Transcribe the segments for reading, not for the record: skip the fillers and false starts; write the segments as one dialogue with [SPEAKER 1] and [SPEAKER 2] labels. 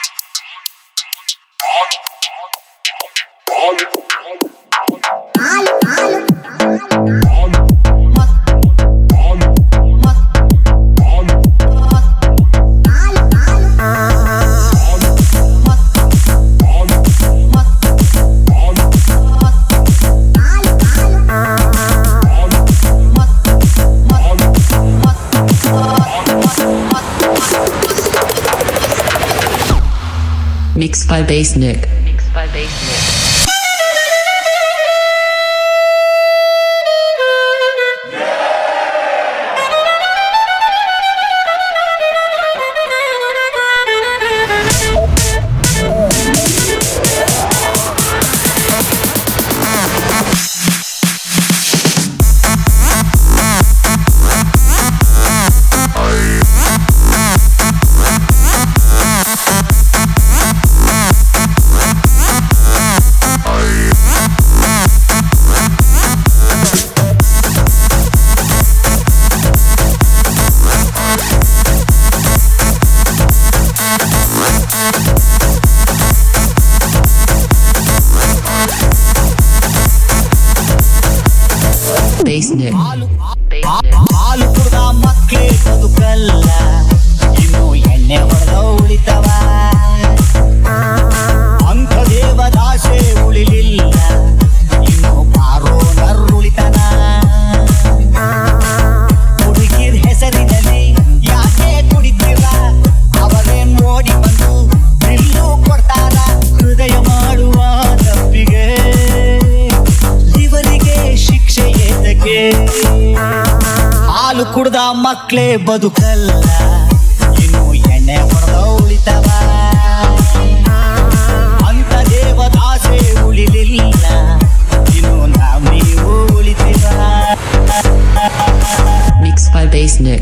[SPEAKER 1] Mixed by Bass Nick. Bass Nick.
[SPEAKER 2] ಹಾಲು ಕುಡ್ದ ಮಕ್ಕಳೇ ಬದುಕಲ್ಲ, ಇನ್ನು ಎಣ್ಣೆ ಹೊಡೆದ ಉಳಿತವ. ಅಂಥ ದೇವದಾಸೆ ಉಳಿಲಿಲ್ಲ, ಇನ್ನು ಬಾರೋ ನರುಳಿತನ. ಹುಡುಗಿರ್ ಹೆಸರಿನಲ್ಲಿ ಯಾಕೆ ಕುಡಿತೀರ, ಅವರೇ ನೋಡಿ ಬಂದು ಬಿಲ್ಲು ಕೊಡ್ತಾರ. ಹೃದಯ ಮಾಡುವ ತಪ್ಪಿಗೆ ಇವರಿಗೆ ಶಿಕ್ಷೆ ಏತಕ್ಕೆ? ಹಾಲು ಕುಡ್ದ ಮಕ್ಕಳೇ ಬದುಕಲ್ಲ, ಇನ್ನು ಎಣ್ಣೆ ಹೊಡೆದ ಉಳಿತವ. ಅಂತ ದೇವದಾಸೆ ಉಳಿಲಿಲ್ಲ, ಇನ್ನು ನೀವು ಉಳಿತೀವ.
[SPEAKER 1] Mixed by Bass Nick.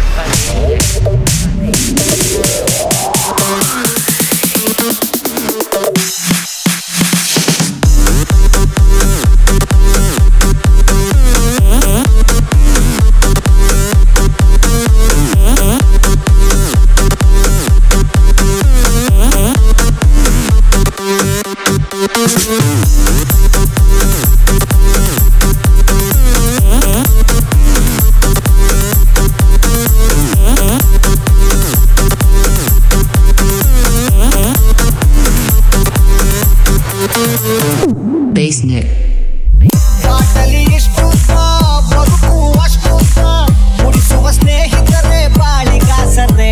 [SPEAKER 1] Bass Nick.
[SPEAKER 2] ಬಾಟಲಿ ಎಷ್ಟು ಬದುಕು ಅಷ್ಟು ಮುಡಿಸುವ ಸ್ನೇಹಿತರೇ ಬಾಳಿಗಾಸರೇ.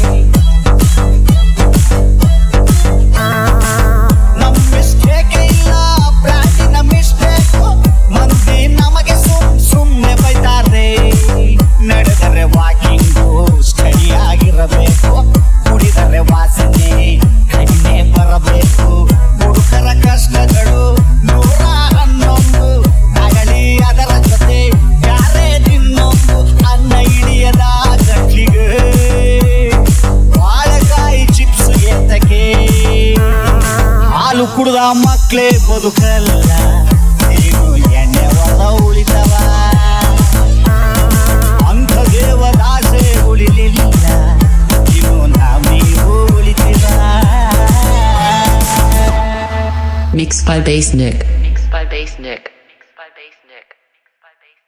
[SPEAKER 2] ನಮ್ಮ ಮಿಸ್ಟೇಕ್ ಇಲ್ಲ, ಬ್ರ್ಯಾಂಡಿನ ಮಿಸ್ಟೇಕ್. ಮಂದಿ ನಮಗೆ ಸುಮ್ಮನೆ ಬೈತಾರೆ. ನಡೆದರೆ ವಾಕಿಂಗು ಸ್ಟಡಿ ಆಗಿರಬೇಕು, ಕುಡಿದರೆ ವಾಸನೆ ಕಡಿಮೆ ಬರಬೇಕು. ಹುಡುಗರ ಕಷ್ಟಗಳು 111 ತಗಳಿ, ಅದರ ಜೊತೆ ಯಾರೇ ತಿನ್ನೊಂದು ಅನ್ನ ಹಿಡಿಯದ ಗಟ್ಲಿಗೆ. ಬಾಳೆಕಾಯಿ ಚಿಪ್ಸ್ ಎತ್ತಕ್ಕೆ ಹಾಲು ಕುಡ್ದ ಮಕ್ಕಳೇ ಬದುಕಲ್ಲ, ಏನು ಎಣ್ಣೆ ಹೊಡೆದ ಉಳಿತವ. ಅಂಥ ದೇವದಾಸೆ ಉಳಿಲಿಲ್ಲ, ಇನ್ನು ನೀವು ಉಳಿತೀವ.
[SPEAKER 1] Mixed by Bass Nick.